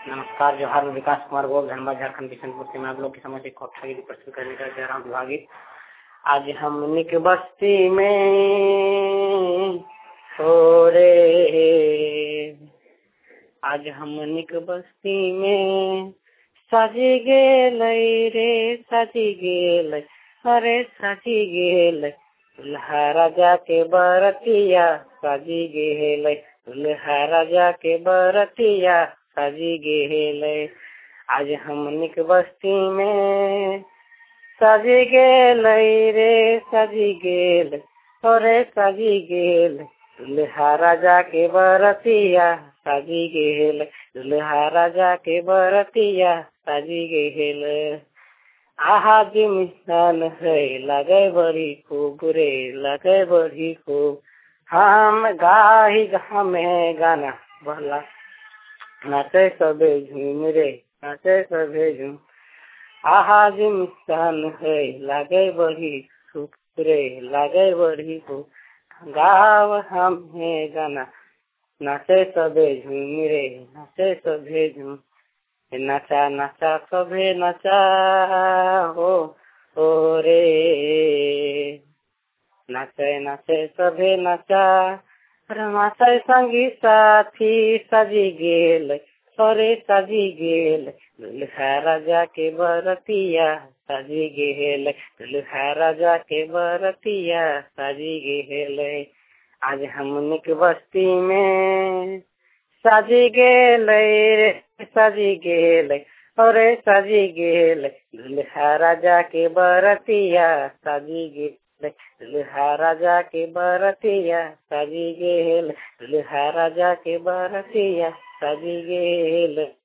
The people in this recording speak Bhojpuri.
नमस्कार, जोहार। मैं विकास कुमार गोप, धनबाद, झारखंड, किशनपुर से मैं आप लोग की समझ एक कक्षा की प्रस्तुत करने का जा रहा हूँ विभागित। आज हम निक बस्ती में हो रे, आज हम निक बस्ती में सजी गेल रे, सजी गेल, अरे सजी गेल, दुल्हा राजा के बरतिया सजी गेल, दुल्हा राजा के बरतिया सजी गेल। आज हम निक बस्ती में सजी गेल रे, सजी गेल, अरे सजी गेल, दुल्हा राजा के बरतिया सजी गेल, दुल्हा राजा के बरतिया सजी गेल। आहा जी मिष्ठान है लगे बड़ी खूब रे, लगे बड़ी खूब। हम गाही हमें गाना भला नाचे सबे झूम रे, नाचे सबे झूम। आहा जी मिष्ठान है लगे बड़ी खूब रे, लगे बड़ी खूब। गाव हमें गाना नाचे सबे झूम रे, नाचे सबे झूम। नाचा नाचा सभे नाचा हो रे, नाचे नाचे सभे नाचा। रमाचे संगी साथी सजी गेल, अरे सजी गेल, दुल्हा राजा के बरतिया सजी गेल, दुल्हा राजा के बरतिया सजी गेल। आज हम निक बस्ती में सजी गेल रे, सजी गेल, अरे सजी गेल, दुल्हा राजा के बरतिया सजी गेल, दुल्हा राजा के बरतिया सजी गेल, दुल्हा राजा के बरतिया सजी गेल।